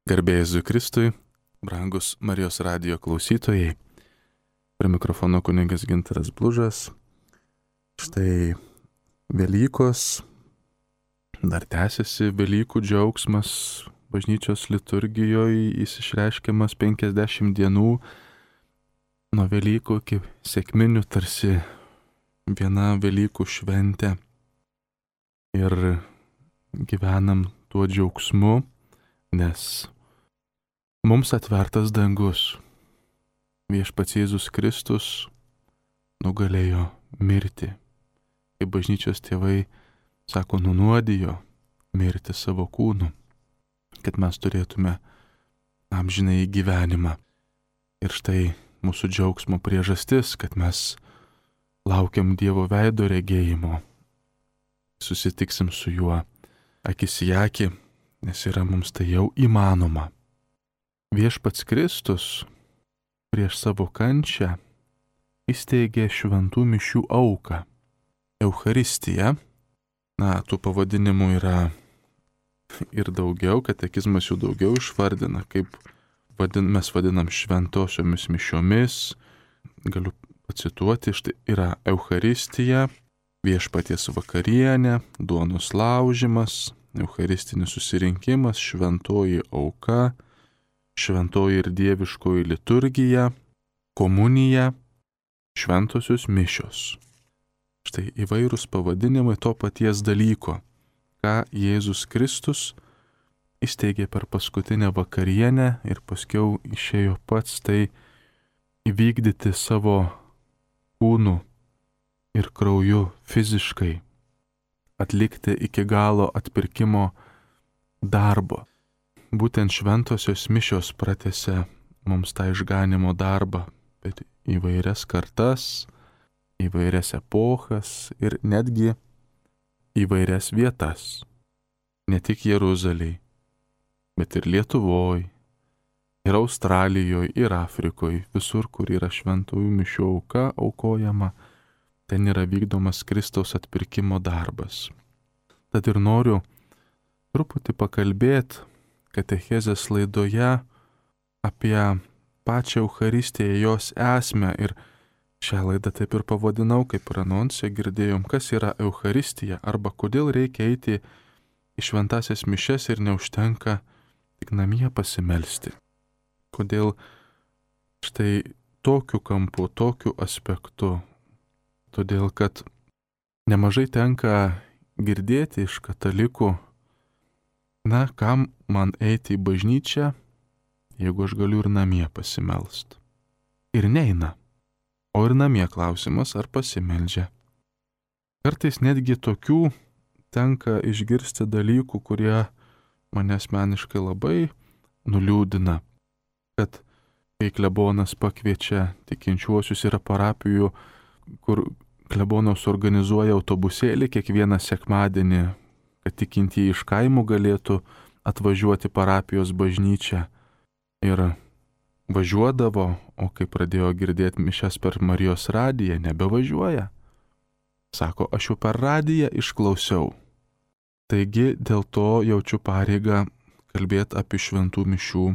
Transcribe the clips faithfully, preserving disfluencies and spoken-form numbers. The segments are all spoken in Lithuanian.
Garbė Jėzui Kristui, brangus Marijos radijo klausytojai, prie mikrofono kunigas Gintaras Blužas. Štai Velykos, dar tęsiasi Velykų džiaugsmas bažnyčios liturgijoje, jis išreiškiamas penkiasdešimt dienų nuo Velykų iki sekminių, tarsi viena Velykų šventė. Ir gyvenam tuo džiaugsmu, nes mums atvertas dangus. Viešpats Jėzus Kristus nugalėjo mirtį. Kaip bažnyčios tėvai sako, nunuodijo mirti savo kūnu, kad mes turėtume amžinąjį gyvenimą. Ir štai mūsų džiaugsmo priežastis, kad mes laukiam Dievo veido regėjimo. Susitiksim su juo akis į akį, nes yra mums tai jau įmanoma. Viešpats Kristus prieš savo kančią įsteigė šventų mišių auką. Eucharistija, na, tų pavadinimų yra ir daugiau, katekizmas jų daugiau išvardina, kaip vadin, mes vadinam šventosiomis mišiomis. Galiu pacituoti, štai yra Eucharistija, viešpaties vakarienė, duonos laužimas, eucharistinis susirinkimas, šventoji auka, šventoji ir dieviškoji liturgija, komunija, šventosios mišios. Štai įvairūs pavadinimai to paties dalyko, ką Jėzus Kristus įsteigė per paskutinę vakarienę ir paskiau išėjo pats tai įvykdyti savo kūnu ir krauju fiziškai, atlikti iki galo atpirkimo darbo. Būtent šventosios mišios pratęsia mums tą išganimo darbą, bet įvairias kartas, įvairias epochas ir netgi įvairias vietas. Ne tik Jeruzalėj, bet ir Lietuvoj, ir Australijoj, ir Afrikoj, visur, kur yra šventųjų mišių auka aukojama, ten yra vykdomas Kristaus atpirkimo darbas. Tad ir noriu truputį pakalbėti katechezės laidoje apie pačią Eucharistiją, jos esmę, ir šią laidą taip ir pavadinau, kaip ir anonse girdėjom, kas yra Eucharistija arba kodėl reikia eiti į šventąsias mišias ir neužtenka tik namie pasimelsti. Kodėl štai tokiu kampu, tokiu aspektu. Todėl, kad nemažai tenka girdėti iš katalikų, na, kam man eiti į bažnyčią, jeigu aš galiu ir namie pasimelst. Ir neina. O ir namie klausimas, ar pasimeldžia. Kartais netgi tokių tenka išgirsti dalykų, kurie mane asmeniškai labai nuliūdina. Kad kai klebonas pakviečia tikinčiuosius, yra parapijų, kur klebonas organizuoja autobusėlį kiekvieną sekmadienį, kad tikintieji iš kaimų galėtų atvažiuoti parapijos bažnyčią. Ir važiuodavo, o kai pradėjo girdėti mišias per Marijos radiją, nebevažiuoja. Sako, aš jau per radiją išklausiau. Taigi dėl to jaučiu pareigą kalbėti apie šventų mišių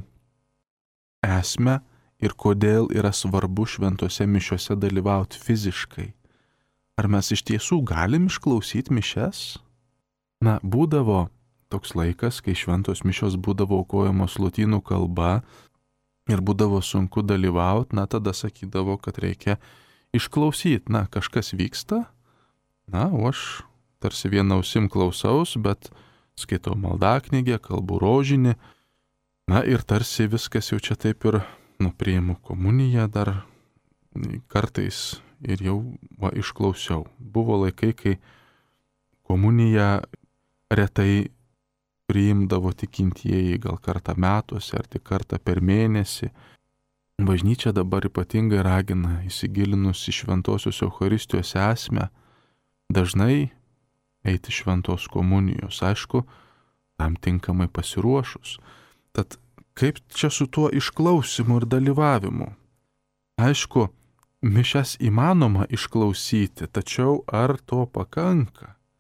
esmę ir kodėl yra svarbu šventose mišiose dalyvauti fiziškai. Ar mes iš tiesų galim išklausyti mišias? Na, būdavo toks laikas, kai šventos mišios būdavo aukojamos lotynų kalba ir būdavo sunku dalyvauti, na, tada sakydavo, kad reikia išklausyti. Na, kažkas vyksta, na, o aš tarsi vieną ausim klausaus, bet skaitau maldaknygę, kalbu rožinį, na, ir tarsi viskas jau čia taip ir, nu, priimu komuniją dar kartais ir jau va, išklausiau. Buvo laikai, kai komuniją retai priimdavo tikintieji, gal kartą metuose ar tik kartą per mėnesį. Bažnyčia dabar ypatingai ragina, įsigilinus į šventosios Eucharistijos esmę, dažnai eiti šventos komunijos, aišku, tam tinkamai pasiruošus. Tad kaip čia su tuo išklausimu ir dalyvavimu? Aišku, mišias įmanoma išklausyti, tačiau ar to pakanka?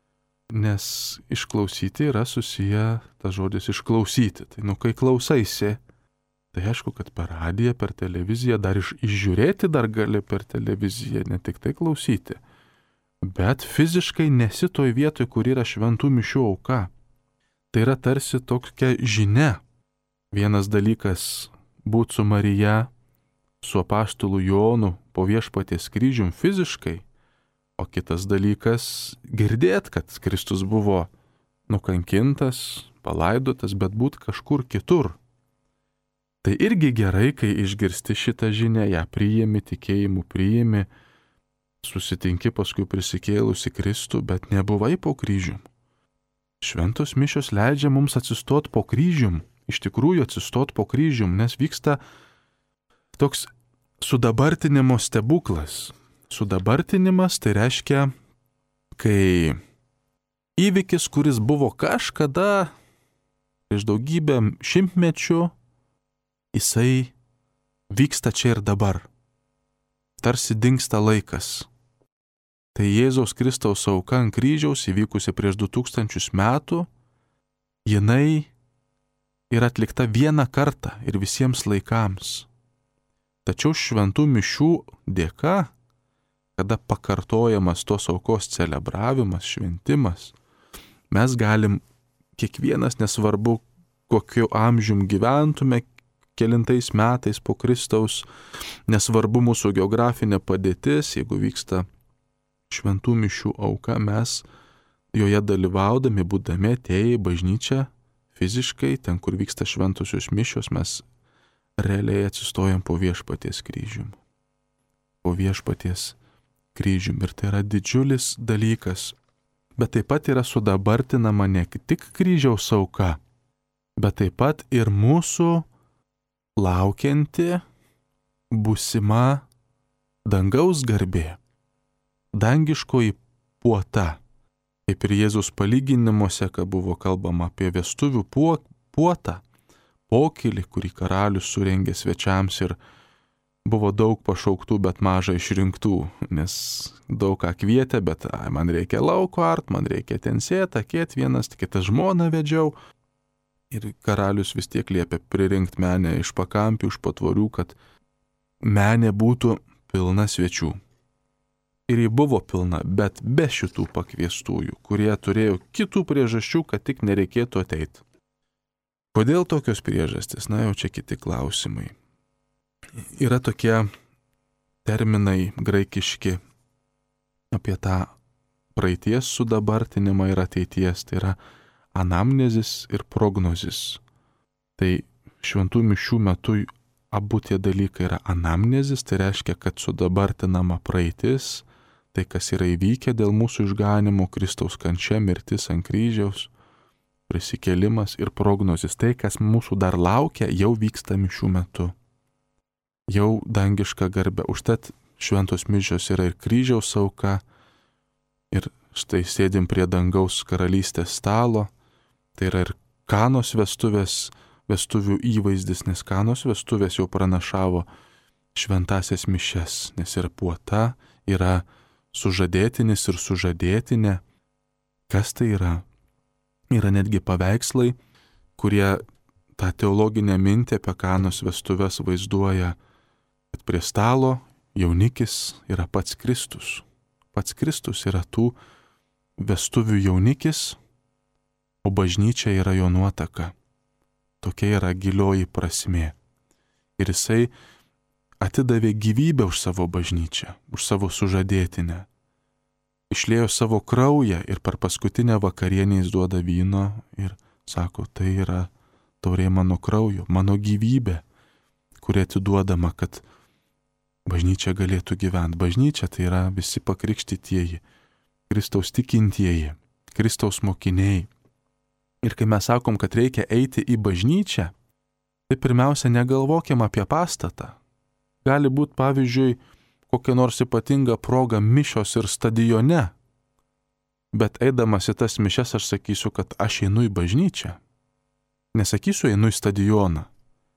nes išklausyti yra susiję, tas žodis išklausyti. Tai nu, kai klausaisi, tai aišku, kad per radiją, per televiziją, dar iš, išžiūrėti dar gali per televiziją, ne tik tai klausyti. Bet fiziškai nesi toj vietoj, kur yra šventų mišių auka. Tai yra tarsi tokia žinia. Vienas dalykas būti su Marija, su apaštulu Jonu po Viešpaties kryžium fiziškai, o kitas dalykas girdėti, kad Kristus buvo nukankintas, palaidotas, bet būt kažkur kitur. Tai irgi gerai, kai išgirsti šitą žinią, ją priimi, tikėjimu priimi, susitinki paskui prisikėlusi Kristų, bet nebuvai po kryžium. Šventos mišios leidžia mums atsistot po kryžium, iš tikrųjų atsistot po kryžium, nes vyksta toks sudabartinimo stebuklas. Sudabartinimas tai reiškia, kai įvykis, kuris buvo kažkada prieš daugybę šimtmečių, jisai vyksta čia ir dabar. Tarsi dingsta laikas. Tai Jėzaus Kristaus auka ant kryžiaus įvykusi prieš du tūkstančius metų, jinai yra atlikta vieną kartą ir visiems laikams. Tačiau šventų mišių dėka, kada pakartojamas tos aukos celebravimas, šventimas, mes galim kiekvienas, nesvarbu kokiu amžium gyventume, kelintais metais po Kristaus, nesvarbu mūsų geografinė padėtis, jeigu vyksta šventų mišių auka, mes joje dalyvaudami, būdami atėję į bažnyčią fiziškai, ten kur vyksta šventosios mišios, mes realiai atsistojam po Viešpaties kryžium. Po Viešpaties kryžium. Ir tai yra didžiulis dalykas. Bet taip pat yra sudabartinama ne tik kryžiaus auka, bet taip pat ir mūsų laukianti būsima dangaus garbė, dangiškoji puota. Kaip ir Jėzus palyginimuose, kad buvo kalbama apie vestuvių puotą, pokylį, kurį karalius surengė svečiams ir buvo daug pašauktų, bet maža išrinktų, nes daug ką kvietė, bet ai, man reikia lauko art, man reikia ten sėti, akėt vienas, kitą žmoną vedžiau. Ir karalius vis tiek liepė pririnkti menę iš pakampių, iš patvorių, kad menė būtų pilna svečių. Ir ji buvo pilna, bet be šitų pakviestųjų, kurie turėjo kitų priežasčių, kad tik nereikėtų ateiti. Kodėl tokios priežastys? Na jau čia kiti klausimai. Yra tokie terminai graikiški apie tą praeities sudabartinimą ir ateities. Tai yra anamnezis ir prognozis. Tai šventų mišių metu abu tie dalykai yra anamnezis, tai reiškia, kad sudabartinama praeitis, tai kas yra įvykę dėl mūsų išganimo, Kristaus kančia, mirtis ant kryžiaus, prisikėlimas ir prognozis. Tai, kas mūsų dar laukia, jau vyksta mišių metu. Jau dangiška garbė. Užtat šventos mišios yra ir kryžiaus auka, ir štai sėdim prie dangaus karalystės stalo. Tai yra ir Kanos vestuvės, vestuvių įvaizdis, nes Kanos vestuvės jau pranašavo šventasias mišias, nes yra puota, yra sužadėtinis ir sužadėtinė. Kas tai yra? Yra netgi paveikslai, kurie tą teologinę mintį apie Kanos vestuves vaizduoja, kad prie stalo jaunikis yra pats Kristus. Pats Kristus yra tų vestuvių jaunikis, o bažnyčia yra jo nuotaka. Tokia yra gilioji prasmė. Ir jisai atidavė gyvybę už savo bažnyčią, už savo sužadėtinę. Išliejo savo kraują ir per paskutinę vakarienę jis duoda vyno ir sako, tai yra taurė mano kraujo, mano gyvybė, kuri atiduodama, kad bažnyčia galėtų gyventi. Bažnyčia tai yra visi pakrikštytieji, Kristaus tikintieji, Kristaus mokiniai. Ir kai mes sakom, kad reikia eiti į bažnyčią, tai pirmiausia negalvokim apie pastatą. Gali būti, pavyzdžiui, kokia nors ypatinga proga mišios ir stadione. Bet eidamas į tas mišias aš sakysiu, kad aš einu į bažnyčią. Nesakysiu, einu į stadioną.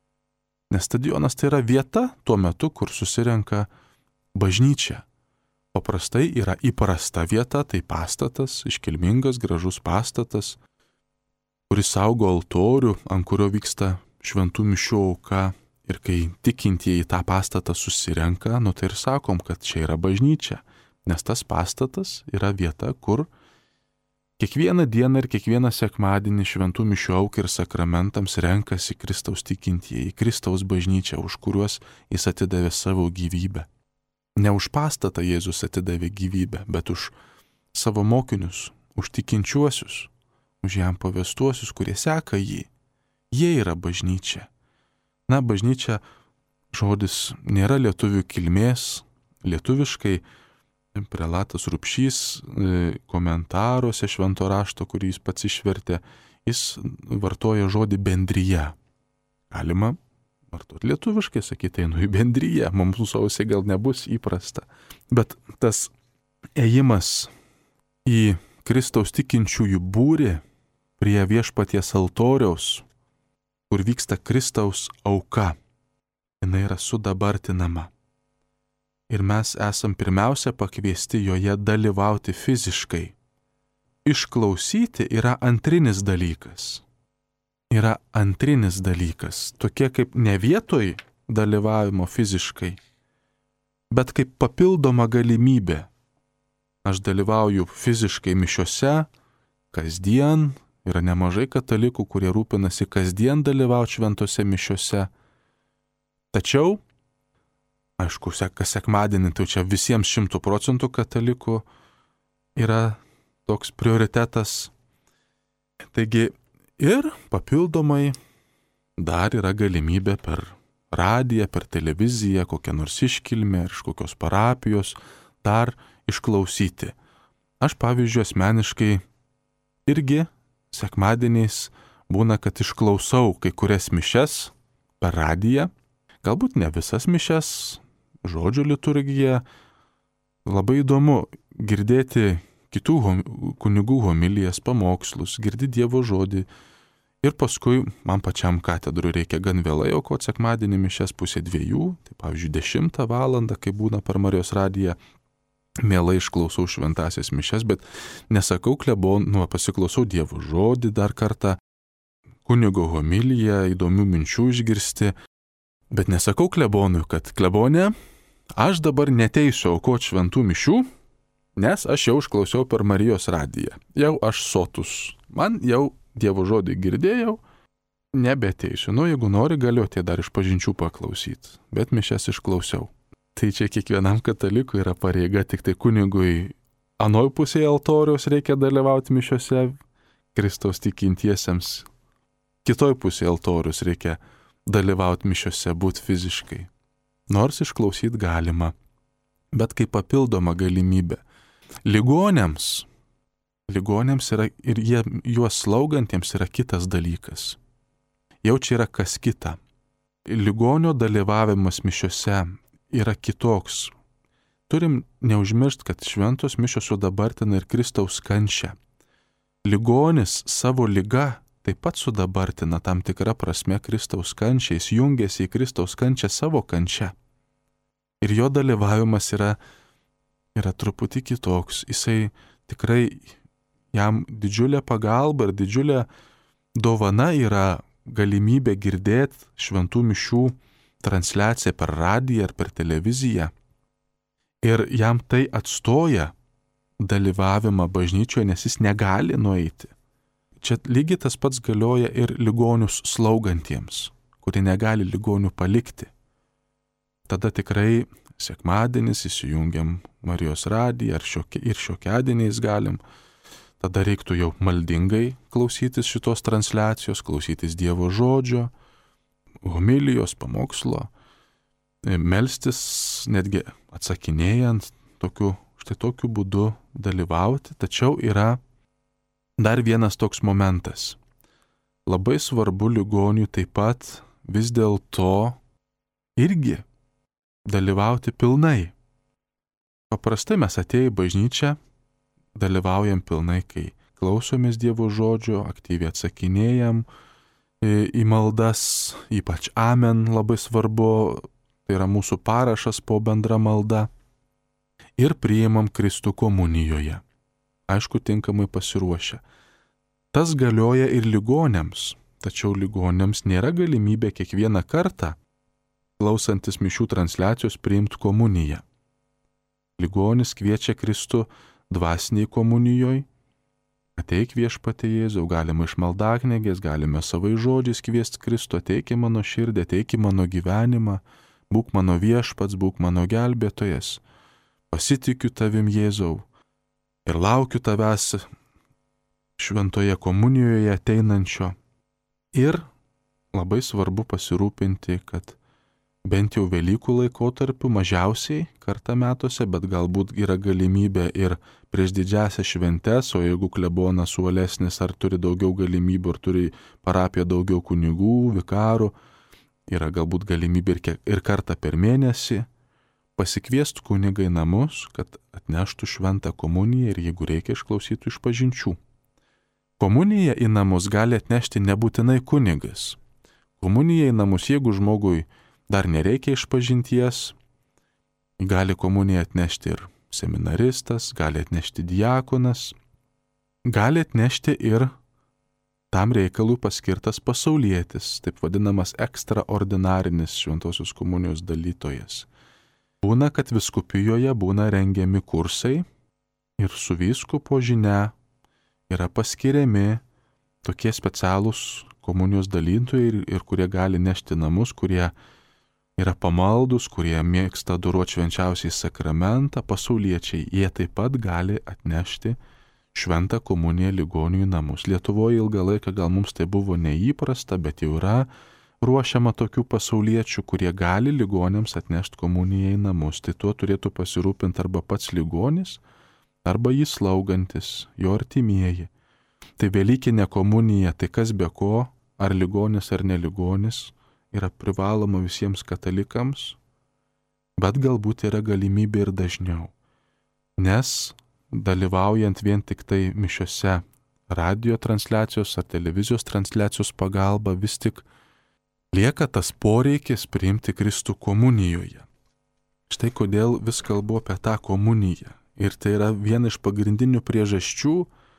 Nes stadionas tai yra vieta tuo metu, kur susirenka bažnyčia. paprastai yra įprasta vieta, tai pastatas, iškilmingas, gražus pastatas, kuris saugo altorių, ant kurio vyksta šventų mišių auka. Ir kai tikintieji tą pastatą susirenka, nu tai ir sakom, kad čia yra bažnyčia, nes tas pastatas yra vieta, kur kiekvieną dieną ir kiekvieną sekmadienį šventų mišių aukai ir sakramentams renkasi Kristaus tikintieji, Kristaus bažnyčia, už kuriuos jis atidavė savo gyvybę. Ne už pastatą Jėzus atidavė gyvybę, bet už savo mokinius, už tikinčiuosius, už jam pavestuosius, kurie seka jį. Jie yra bažnyčia. Na, bažnyčia žodis nėra lietuvių kilmės. Lietuviškai prelatas Rupšys komentaruose švento rašto, kurį jis pats išvertė, jis vartoja žodį bendryje. Galima vartoti lietuviškai, sakyti, einu į bendryje, mums ausiai gal nebus įprasta. Bet tas ėjimas į Kristaus tikinčiųjų būrį prie viešpaties altoriaus, kur vyksta Kristaus auka, jinai yra sudabartinama. Ir mes esam pirmiausia pakviesti joje dalyvauti fiziškai. Išklausyti yra antrinis dalykas. Yra antrinis dalykas, tokie kaip ne vietoj dalyvavimo fiziškai, bet kaip papildoma galimybė. Aš dalyvauju fiziškai mišiose, kasdien. Yra nemažai katalikų, kurie rūpinasi kasdien dalyvauti šventose mišiose. Tačiau, aišku, kas sekmadienį, tai čia visiems šimtų procentų katalikų yra toks prioritetas. Taigi ir papildomai dar yra galimybė per radiją, per televiziją, kokią nors iškilmę, iš kokios parapijos, dar išklausyti. Aš, pavyzdžiui, asmeniškai irgi sekmadieniais būna, kad išklausau kai kurias mišias per radiją, galbūt ne visas mišias, žodžio liturgiją. Labai įdomu girdėti kitų kunigų homilijas, pamokslus, girdi Dievo žodį. Ir paskui man pačiam katedrui reikia gan vėlai aukoti sekmadienį mišias pusė dviejų, tai pavyzdžiui dešimtą valandą, kai būna per Marijos radiją. Mielai išklausau šventasias mišias, bet nesakau klebon, nu, pasiklausau Dievo žodį dar kartą, kunigo homiliją, įdomių minčių išgirsti, bet nesakau klebonui, kad klebonė, aš dabar neteisiu aukoti šventų mišių, nes aš jau išklausiau per Marijos radiją. Jau aš sotus, man jau Dievo žodį girdėjau, nebeteisiu. Nu, jeigu nori, galiu tai dar iš pažinčių paklausyti, bet mišias išklausiau. Tai čia kiekvienam katalikui yra pareiga, tik tai kunigui anoj pusėje altoriaus reikia dalyvauti mišiose, Kristaus tikintiesiems kitoj pusėje altoriaus reikia dalyvauti mišiose, būti fiziškai. Nors išklausyti galima, bet kaip papildoma galimybė. Ligonėms, ligonėms yra ir jie, juos slaugantiems yra kitas dalykas. Jau čia yra kas kita. Ligonio dalyvavimas mišiose yra kitoks. Turim neužmiršti, kad šventos mišios sudabartina ir Kristaus kančią. Ligonis savo liga taip pat sudabartina tam tikrą prasme Kristaus kančią, jis jungiasi į Kristaus kančią savo kančią. Ir jo dalyvavimas yra, yra truputį kitoks. Jisai tikrai, jam didžiulė pagalba ir didžiulė dovana yra galimybė girdėti šventų mišių transliaciją per radiją ar per televiziją. Ir jam tai atstoja dalyvavimą bažnyčioje, nes jis negali nueiti. Čia lygiai tas pats galioja ir ligonius slaugantiems, kurie negali ligonių palikti. Tada tikrai sekmadienis įsijungiam Marijos radiją ir šiokiadieniais galim. Tada reiktų jau maldingai klausytis šitos transliacijos, klausytis Dievo žodžio, homilijos, pamokslo, melstis, netgi atsakinėjant, tokiu, štai tokiu būdu dalyvauti. Tačiau yra dar vienas toks momentas. Labai svarbu ligoniui taip pat vis dėlto irgi dalyvauti pilnai. Paprastai mes atėję į bažnyčią dalyvaujam pilnai, kai klausomės Dievo žodžio, aktyviai atsakinėjam į maldas, ypač amen labai svarbu, tai yra mūsų parašas po bendra malda. ir priimam Kristų komunijoje. Aišku, tinkamai pasiruošę. Tas galioja ir ligonėms, tačiau ligonėms nėra galimybė kiekvieną kartą, klausantis mišių transliacijos, priimti komuniją. Ligonis kviečia Kristų dvasiniai komunijoje. Ateik viešpatie Jėzau, galima iš maldaknygės, galime savai žodžiais kviesti Kristų, ateik į mano širdį, ateik į mano gyvenimą, būk mano viešpats, būk mano gelbėtojas, pasitikiu tavim Jėzau ir laukiu tavęs šventoje komunijoje ateinančio. Ir labai svarbu pasirūpinti, kad bent jau Velykų laikotarpiu mažiausiai kartą metuose, bet galbūt yra galimybė ir prieš didžiąsias šventes, o jeigu klebonas uolesnis ar turi daugiau galimybių, ar turi parapiją daugiau kunigų, vikarų, yra galbūt galimybė ir, kiek, ir kartą per mėnesį pasikviesti kunigą į namus, kad atneštų šventą komuniją ir jeigu reikia išklausytų išpažinčių. Komuniją į namus gali atnešti nebūtinai kunigas. Komuniją į namus, jeigu žmogui dar nereikia išpažinties, gali komuniją atnešti ir seminaristas, gali atnešti diakonas, gali atnešti ir tam reikalui paskirtas pasaulietis, taip vadinamas ekstraordinarinis šventosios komunijos dalytojas. Būna, kad vyskupijoje būna rengiami kursai ir su vyskupo žinia yra paskiriami tokie specialūs komunijos dalytojai ir, ir kurie gali nešti namus, kurie yra pamaldus, kurie mėgsta adoroti švenčiausiai sakramentą, pasauliečiai, jie taip pat gali atnešti šventą komuniją ligonių į namus. Lietuvoje ilgą laiką gal mums tai buvo neįprasta, bet jau yra ruošiama tokių pasauliečių, kurie gali ligonėms atnešti komuniją į namus. Tai tuo turėtų pasirūpinti arba pats ligonis, arba jį slaugantis, jo artimieji. Tai Velykinė komunija, tai kas be ko, ar ligonis ar neligonis, yra privaloma visiems katalikams, bet galbūt yra galimybė ir dažniau. Nes dalyvaujant vien tik tai mišiose radio transliacijos ar televizijos transliacijos pagalba, vis tik lieka tas poreikis priimti Kristų komunijoje. Štai kodėl vis kalbu apie tą komuniją. Ir tai yra viena iš pagrindinių priežasčių,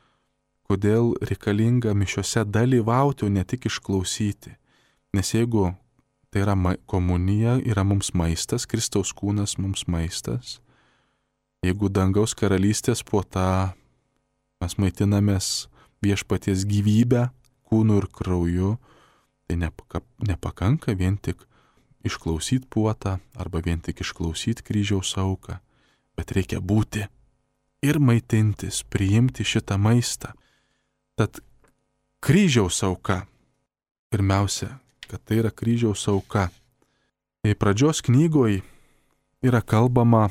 kodėl reikalinga mišiose dalyvauti, o ne tik išklausyti. Nes jeigu tai yra ma- komunija, yra mums maistas, Kristaus kūnas mums maistas. Jeigu dangaus karalystės puota, mes maitinamės viešpaties gyvybę, kūnu ir krauju, tai nepaka, nepakanka vien tik išklausyti puotą arba vien tik išklausyti kryžiaus auką, bet reikia būti ir maitintis, priimti šitą maistą. Tad kryžiaus auka, pirmiausia, kad tai yra kryžiaus auka. Tai pradžios knygoje yra kalbama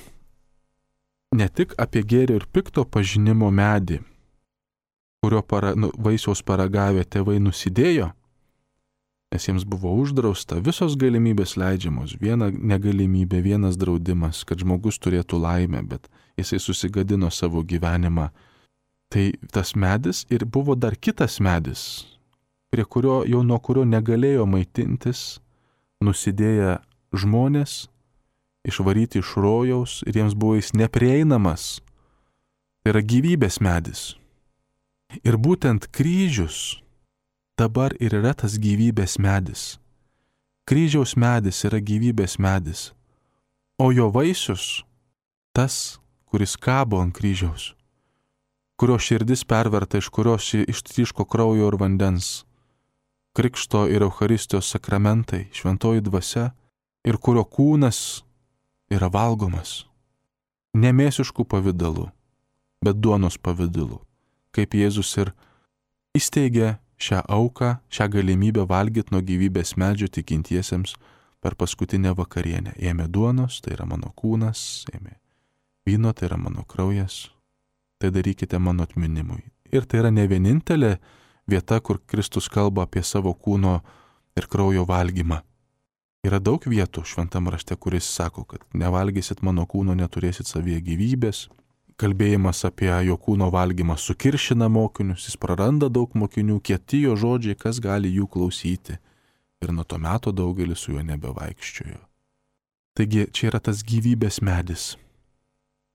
ne tik apie gėrio ir pikto pažinimo medį, kurio para, nu, vaisiaus paragavę tėvai nusidėjo, nes jiems buvo uždrausta visos galimybės leidžiamos, viena negalimybė, vienas draudimas, kad žmogus turėtų laimę, bet jisai susigadino savo gyvenimą. Tai tas medis ir buvo dar kitas medis, prie kurio, jau nuo kurio negalėjo maitintis nusidėję žmonės, išvaryti iš rojaus ir jiems buvo jis neprieinamas. Tai yra gyvybės medis. Ir būtent kryžius dabar ir yra tas gyvybės medis. Kryžiaus medis yra gyvybės medis, o jo vaisius tas, kuris kabo ant kryžiaus, kurio širdis perverta, iš kurios ištryško kraujo ir vandens, krikšto ir Eucharistijos sakramentai, šventoji dvasia, ir kurio kūnas yra valgomas. Ne mėsiškų pavidalų, bet duonos pavidalu, kaip Jėzus ir įsteigė šią auką, šią galimybę valgyti nuo gyvybės medžio tikintiesiems per paskutinę vakarienę. Ėmė duonos, tai yra mano kūnas, ėmė vyno, tai yra mano kraujas, tai darykite mano atminimui. Ir tai yra ne vienintelė vieta, kur Kristus kalba apie savo kūno ir kraujo valgymą. Yra daug vietų šventam rašte, kuris sako, kad nevalgysit mano kūno, neturėsit savyje gyvybės. Kalbėjimas apie jo kūno valgymą sukiršina mokinius, jis praranda daug mokinių, kieti jo žodžiai, kas gali jų klausyti. Ir nuo to meto daugelis su juo nebevaikščiojo. Taigi čia yra tas gyvybės medis.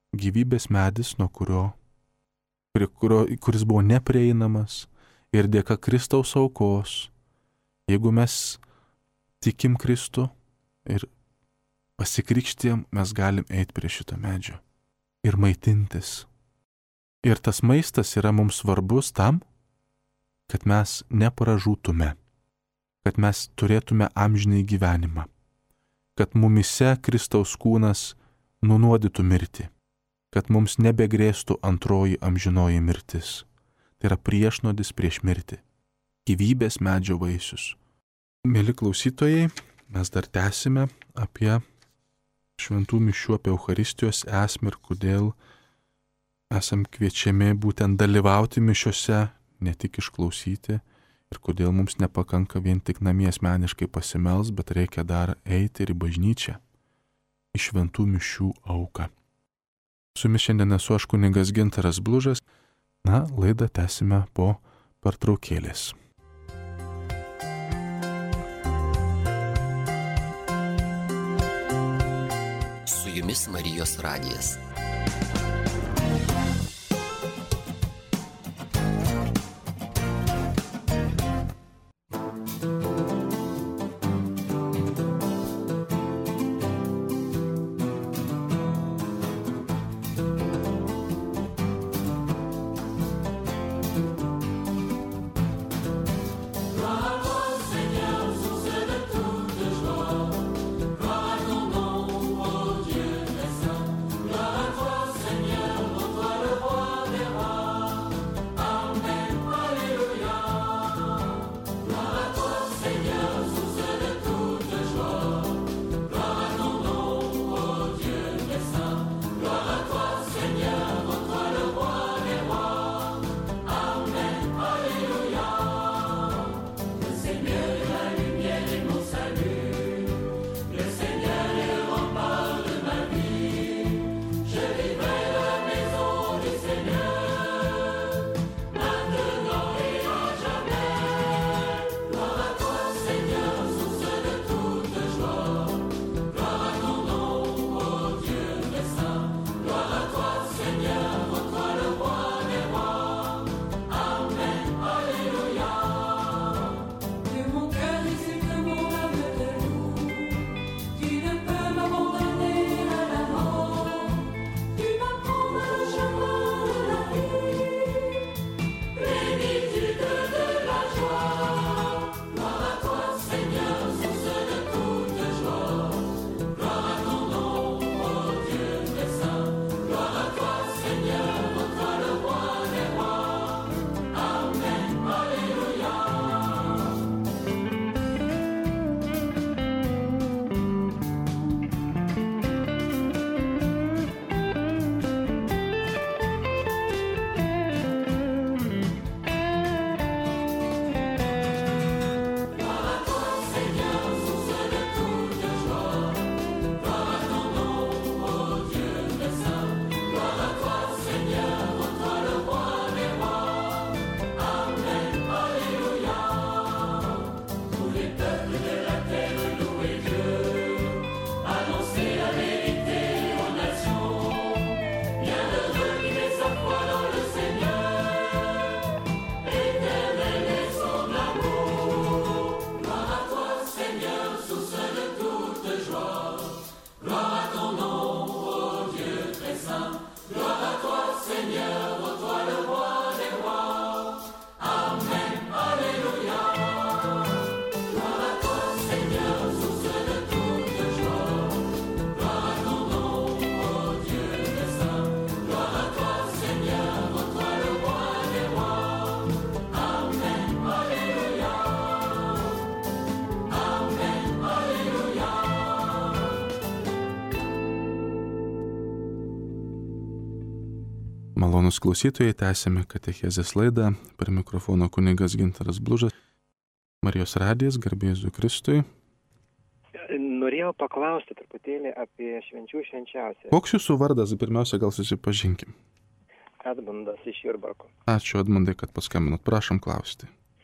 gyvybės medis, nuo kurio, prie kurio, kuris buvo neprieinamas ir dėka Kristaus aukos, jeigu mes tikim Kristų ir pasikrikštijam, mes galim eiti prie šito medžio ir maitintis. Ir tas maistas yra mums svarbus tam, kad mes nepražūtume, kad mes turėtume amžinį gyvenimą, kad mumise Kristaus kūnas nunuodytų mirtį, kad mums nebegrėstų antroji amžinoji mirtis. Tai yra priešnodis prieš mirtį, gyvybės medžio vaisius. Mėly klausytojai, mes dar tęsime apie šventų mišių, apie Eucharistijos esmę ir kodėl esam kviečiami būtent dalyvauti mišiose, ne tik išklausyti, ir kodėl mums nepakanka vien tik namie asmeniškai pasimels, bet reikia dar eiti ir į bažnyčią, į šventų mišių auką. Su jumis šiandien esu aš kunigas Gintaras Blužas. Na, laidą tęsime po pertraukėlės. Su jumis Marijos radijas. Malonūs klausytojai, tęsime katechezės laidą. Prie mikrofono kunigas Gintaras Blužas. Marijos radijas, garbė Jėzui Kristui. Norėjau paklausti truputėlį apie švenčių švenčiausią. Koks jūsų vardas? Pirmiausia, gal susipažinkim. Edmundas iš Jurbarko. Ačiū, Edmundai, kad paskambinot. Prašom klausti.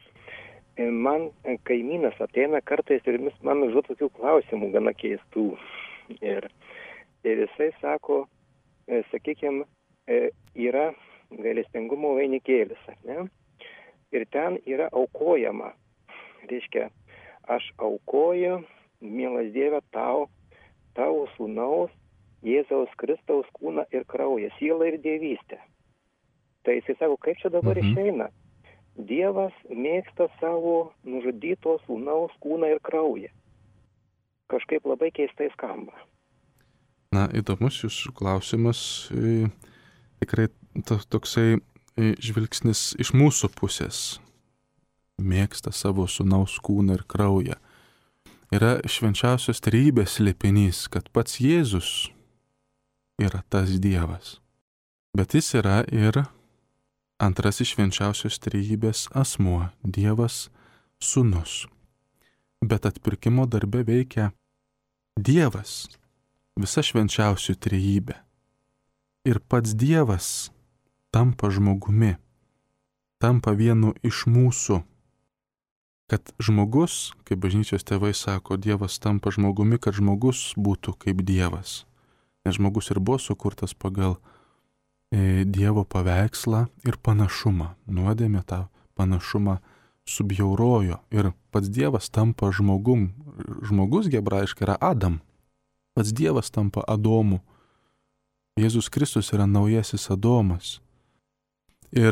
Man kaimynas ateina kartais ir man užduoda tokių klausimų gana keistų. Ir, ir jisai sako, sakykime, yra gailestingumo vainikėlis, ar ne? Ir ten yra aukojama. Reiškia, aš aukoju, mielas Dieve, tau, tavo sūnaus, Jėzaus Kristaus kūną ir kraują, sielą ir dievystę. Tai jisai sako, kaip čia dabar mhm. išeina? Dievas mėgsta savo nužudyto sūnaus kūną ir kraują. Kažkaip labai keistai skamba. Na, įdomus jūsų klausimas. Tikrai toksai žvilgsnis iš mūsų pusės. Mėgsta savo sūnaus kūną ir kraują. Yra švenčiausios trejybės slėpinys, kad pats Jėzus yra tas Dievas. Bet jis yra ir antrasis švenčiausios trejybės asmuo, Dievas sūnus. Bet atpirkimo darbe veikia Dievas, visa švenčiausių trejybė. Ir pats Dievas tampa žmogumi, tampa vienu iš mūsų. Kad žmogus, kaip bažnyčios tėvai sako, Dievas tampa žmogumi, kad žmogus būtų kaip Dievas. Nes žmogus ir buvo sukurtas pagal e, Dievo paveikslą ir panašumą. Nuodėmė tą panašumą subjaurojo ir pats Dievas tampa žmogum. Žmogus hebrajiškai yra Adam. Pats Dievas tampa Adomu. Jėzus Kristus yra naujasis Adomas. Ir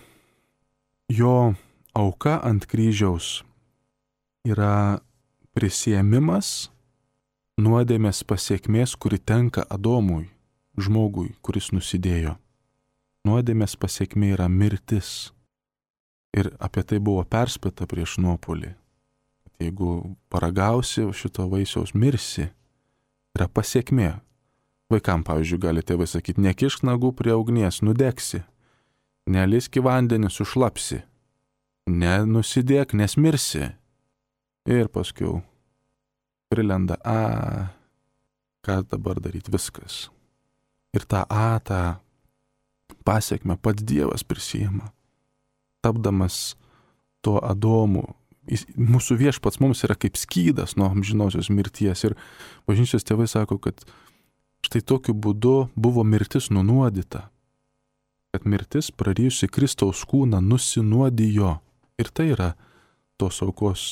jo auka ant kryžiaus yra prisiėmimas nuodėmės pasiekmės, kuri tenka Adomui, žmogui, kuris nusidėjo. Nuodėmės pasiekmė yra mirtis. Ir apie tai buvo perspėta prieš nuopolį. Jeigu paragausi šito vaisiaus, mirsi. Yra pasiekmė. Vaikam, pavyzdžiui, gali tėvai sakyti, nekišk nagų prie ugnies, nudegsi. Nelisk į vandenį, sušlapsi. Nenusidėk, nes mirsi. Ir paskiau prilenda, a, ką dabar daryti, viskas. Ir tą a, tą pasiekmę pats Dievas prisijima. Tapdamas tuo Adomu, jis, mūsų viešpats mums yra kaip skydas nuo amžinosios mirties. Ir bažnyčios tėvai sako, kad štai tokiu būdu buvo mirtis nunuodyta. Kad mirtis prarijusi Kristaus kūną nusinuodijo. Ir tai yra tos aukos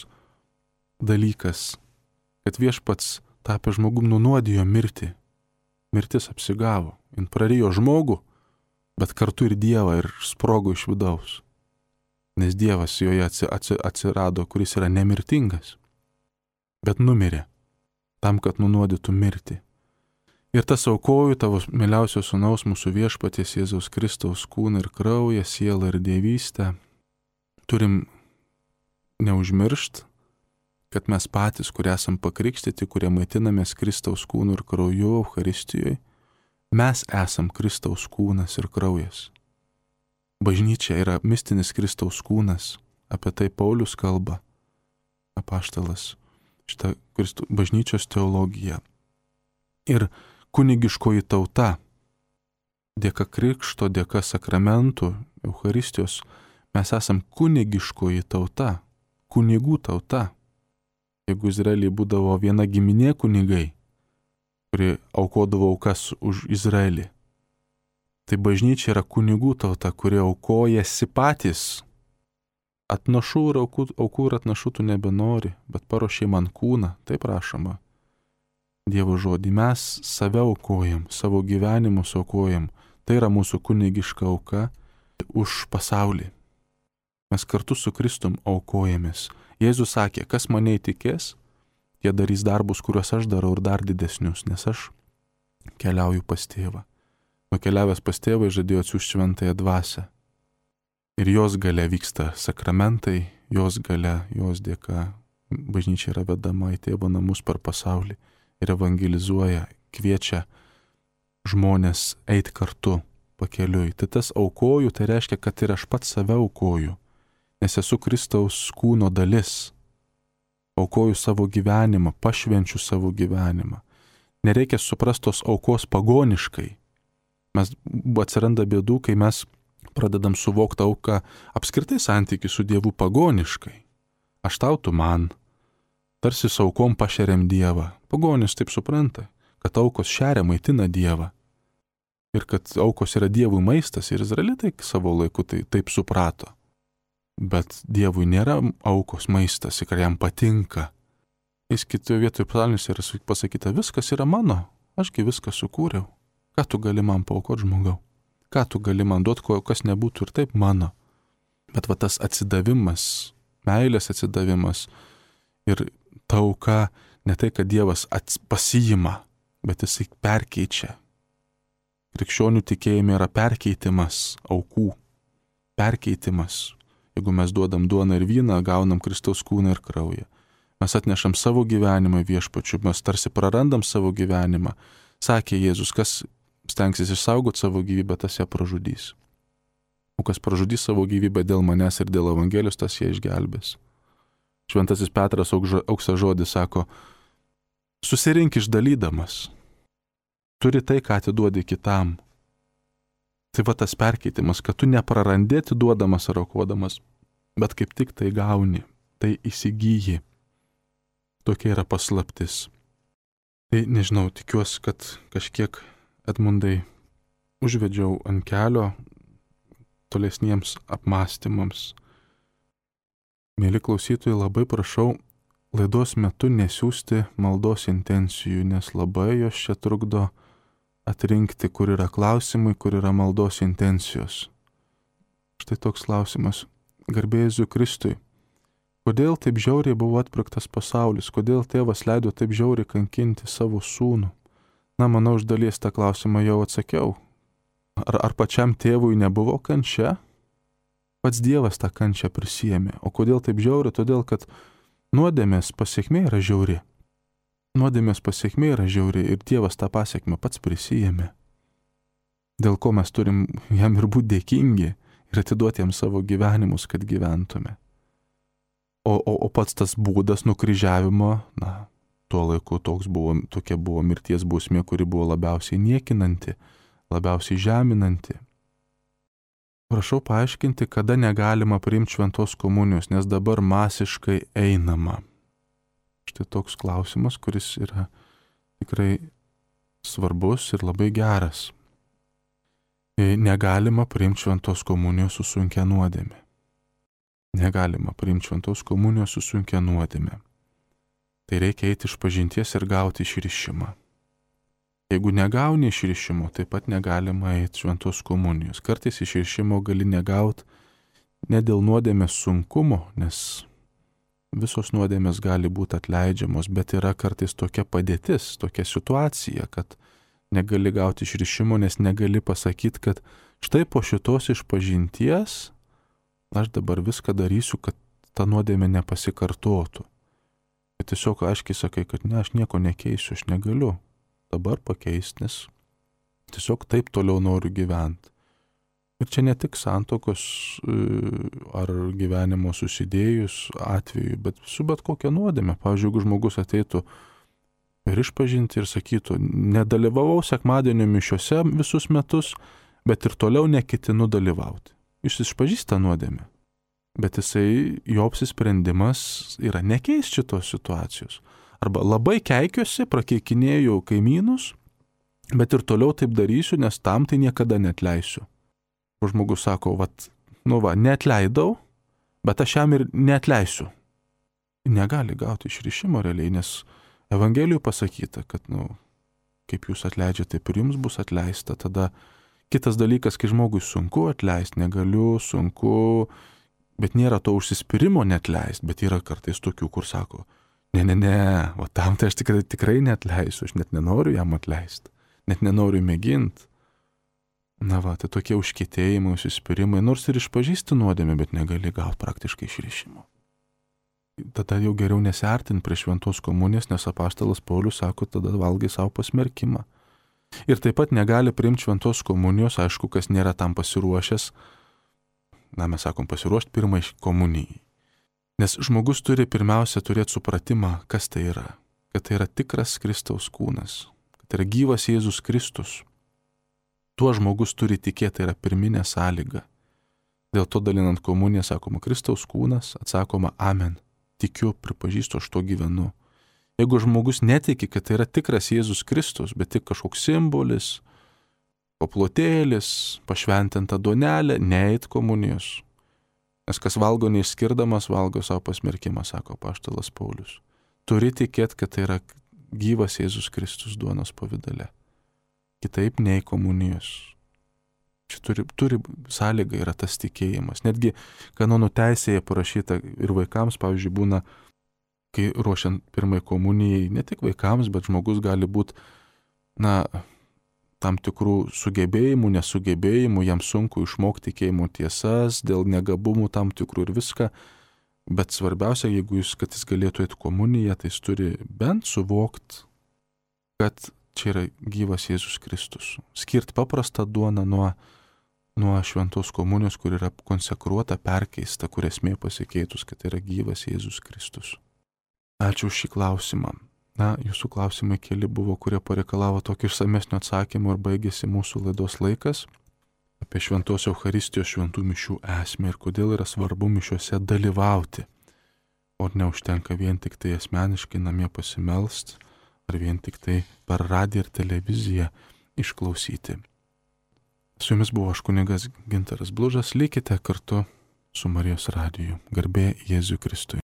dalykas, kad viešpats tapę žmogum nunuodijo mirtį. Mirtis apsigavo. Jis prarijo žmogų, bet kartu ir Dievą ir sprogo iš vidaus. Nes Dievas joje atsirado, kuris yra nemirtingas, bet numirė tam, kad nunuodytų mirtį. Ir tas aukoju tavo mieliausio sūnaus mūsų viešpaties Jėzaus Kristaus kūną ir kraują, sielą ir dievystę. Turim neužmiršt, kad mes patys, kurie esam pakrikštyti, kurie maitinamės Kristaus kūnu ir krauju Eucharistijoje, mes esam Kristaus kūnas ir kraujas. Bažnyčia yra mistinis Kristaus kūnas, apie tai Paulius kalba, apaštalas, šitą Kristų, bažnyčios teologiją. Ir kunigiškoji tauta, dėka krikšto, dėka sakramentų, Eucharistijos, mes esam kunigiškoji tauta, kunigų tauta. Jeigu Izraelyje būdavo viena giminė kunigai, kuri aukodavo aukas už Izraelį, tai bažnyčia yra kunigų tauta, kuri aukojasi patys. Atnašų ir aukų, aukų ir atnašų tu nebenori, bet paruošė man kūną, taip rašoma Dievo žodį. Mes save aukojam, savo gyvenimus aukojam. Tai yra mūsų kunigiška auka už pasaulį. Mes kartu su Kristum aukojamės. Jėzus sakė, kas mane įtikės, jie darys darbus, kuriuos aš darau ir dar didesnius, nes aš keliauju pas tėvą. Nukeliavęs pas tėvą žadėjo atsiųsti šventąją dvasią. Ir jos galia vyksta sakramentai, jos galia, jos dėka bažnyčia yra vedama į tėvo namus per pasaulį ir evangelizuoja, kviečia žmonės eiti kartu pakeliui. Tai tas aukoju, tai reiškia, kad ir aš pats save aukoju, nes esu Kristaus kūno dalis. Aukoju savo gyvenimą, pašvenčiu savo gyvenimą. Nereikia suprastos aukos pagoniškai. Mes atsiranda bėdų, kai mes pradedam suvokti auką apskritai santykį su Dievu pagoniškai. Aš tau, tu man. Tarsi saukom pašeriam Dievą. Pagonis taip supranta, kad aukos šeria, maitina Dievą. ir kad aukos yra Dievui maistas, ir izraelitai savo laiku tai taip suprato. Bet Dievui nėra aukos maistas, ir jam patinka. Jis kitoje vietoje psalmėse yra pasakyta, viskas yra mano, ašgi viską sukūriau. Ką tu gali man paaukoti, žmogau? Ką tu gali man duoti, kas nebūtų ir taip mano? Bet va tas atsidavimas, meilės atsidavimas ir ta auka, ne tai, kad Dievas pasiima, bet jisai perkeičia. Krikščionių tikėjime yra perkeitimas aukų. Perkeitimas. Jeigu mes duodam duoną ir vyną, gaunam Kristaus kūną ir kraują. Mes atnešam savo gyvenimą viešpačiu, mes tarsi prarandam savo gyvenimą. Sakė Jėzus, kas stengsis išsaugoti savo gyvybę, tas ją pražudys. O kas pražudys savo gyvybę dėl manęs ir dėl Evangelijos, tas ją išgelbės. Šventasis Petras aukso žodį sako, susirink išdalydamas. Turi tai, ką atiduodi kitam. Tai va tas perkeitimas, kad tu neprarandi atiduodamas ar aukodamas, bet kaip tik tai gauni, tai įsigyji. Tokia yra paslaptis. Tai nežinau, tikiuosi, kad kažkiek Edmundai užvedžiau ant kelio tolesniems apmąstymams. Mėly klausytojai, labai prašau laidos metu nesiųsti maldos intencijų, nes labai jos čia trukdo atrinkti, kur yra klausimai, kur yra maldos intencijos. Štai toks klausimas. Garbė Jėzui Kristui. Kodėl taip žiauriai buvo atpirktas pasaulis? Kodėl tėvas leido taip žiauriai kankinti savo sūnų? Na, manau, iš dalies tą klausimą jau atsakiau. Ar, ar pačiam tėvui nebuvo kančia? Pats Dievas tą kančią prisijėmė. O kodėl taip žiauriai? Todėl, kad nuodėmės pasiekmė yra žiauri. Nuodėmės pasiekmė yra žiauri ir Dievas tą pasiekmę pats prisijėmė. Dėl ko mes turim jam ir būti dėkingi ir atiduoti jam savo gyvenimus, kad gyventume. O, o, o pats tas būdas nukryžiavimo, na, tuo laiku toks buvo, tokia buvo mirties bausmė, kuri buvo labiausiai niekinanti, labiausiai žeminanti. Prašau paaiškinti, kada negalima priimti šventos komunijos, nes dabar masiškai einama. Štai toks klausimas, kuris yra tikrai svarbus ir labai geras. Negalima priimti šventos komunijos su sunkia nuodėme. Negalima priimti šventos komunijos su sunkia nuodėme. Tai reikia eiti iš pažinties ir gauti išrišimą. Jeigu negauni išrišimo, taip pat negalima eiti šventos komunijos. Kartais išrišimo gali negauti ne dėl nuodėmės sunkumo, nes visos nuodėmės gali būti atleidžiamos, bet yra kartais tokia padėtis, tokia situacija, kad negali gauti išrišimo, nes negali pasakyti, kad štai po šitos išpažinties aš dabar viską darysiu, kad ta nuodėmė nepasikartotų. Bet tiesiog aiškiai sakai, kad ne, aš nieko nekeisiu, aš negaliu dabar pakeisti, nes tiesiog taip toliau noriu gyventi. Ir čia ne tik santokos ar gyvenimo susidėjus atveju, bet su bet kokia nuodėmė. Pavyzdžiui, jeigu žmogus ateitų ir išpažinti ir sakytų, nedalyvavau sekmadienio mišiose visus metus, bet ir toliau neketinu dalyvauti. Jis išpažįsta nuodėmę, bet jisai, jo apsisprendimas yra nekeisti šitos situacijos. Arba labai keikiuosi, prakeikinėju kaimynus, bet ir toliau taip darysiu, nes tam tai niekada neatleisiu. O žmogus sako, vat, nu va, neatleidau, bet aš jam ir neatleisiu. Negali gauti išrišimo realiai, nes Evangelijų pasakyta, kad, nu, kaip jūs atleidžiate, taip ir jums bus atleista. Tada kitas dalykas, kai žmogui sunku atleisti, negaliu, sunku, bet nėra to užsispyrimo neatleisti, bet yra kartais tokių, kur sako, ne, ne, ne, o tam tai aš tikrai, tikrai neatleisiu, aš net nenoriu jam atleisti, net nenoriu mėginti. Na va, tai tokie užkietėjimai, užsispyrimai, nors ir išpažįsti nuodėmę, bet negali gauti praktiškai išrišimo. Tada jau geriau nesiartinti prie šventos komunijos, nes apaštalas Paulius sako, tada valgai savo pasmerkimą. Ir taip pat negali priimti šventos komunijos, aišku, kas nėra tam pasiruošęs, na, mes sakom, pasiruošti pirmai komunijai. Nes žmogus turi pirmiausia turėti supratimą, kas tai yra. Kad tai yra tikras Kristaus kūnas. Kad tai yra gyvas Jėzus Kristus. Tuo žmogus turi tikėti, tai yra pirminė sąlyga. Dėl to dalinant komuniją sakoma Kristaus kūnas, atsakoma amen. Tikiu, pripažįstu, aš to gyvenu. Jeigu žmogus netiki, kad tai yra tikras Jėzus Kristus, bet tik kažkoks simbolis, paplotėlis, pašventinta duonelė, neit komunijos. Nes kas valgo neišskirdamas, valgo savo pasmerkimą, sako apaštalas Paulius. Turi tikėti, kad tai yra gyvas Jėzus Kristus duonos pavidale. Kitaip nei komunijos. Čia turi, turi sąlyga yra tas tikėjimas. Netgi kanonų teisėje parašyta ir vaikams, pavyzdžiui, būna, kai ruošiant pirmai komunijai, ne tik vaikams, bet žmogus gali būti, na, tam tikrų sugebėjimų, nesugebėjimų, jam sunku išmokti tikėjimo tiesas, dėl negabumų tam tikrų ir viską, bet svarbiausia, jeigu jis, kad jis galėtų eiti komuniją, tai jis turi bent suvokti, kad čia yra gyvas Jėzus Kristus. Skirt paprastą duoną nuo, nuo šventos komunijos, kur yra konsekruota, perkeista, kur esmė pasikeitus, kad yra gyvas Jėzus Kristus. Ačiū už šį klausimą. Na, jūsų klausimai keli buvo, kurie pareikalavo tokį išsamesnio atsakymą ir baigėsi mūsų laidos laikas apie šventos Eucharistijos šventų mišių esmę ir kodėl yra svarbu mišiuose dalyvauti. O neužtenka vien tik tai asmeniškai namie pasimelst, ar vien tik tai per radiją ir televiziją išklausyti. Su jumis buvo aš kunigas Gintaras Blužas, likite kartu su Marijos radiju. Garbė Jėzui Kristui.